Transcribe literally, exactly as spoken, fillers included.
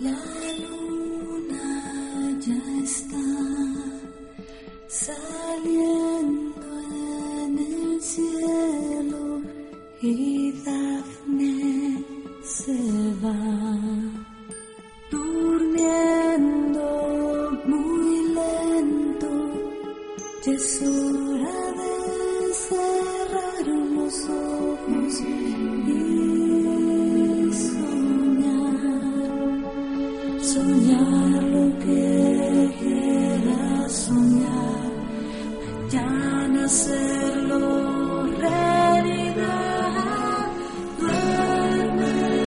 La luna ya está saliendo en el cielo y Dafne se va durmiendo muy lento. Ya es hora de cerrar los ojos y soñar, soñar.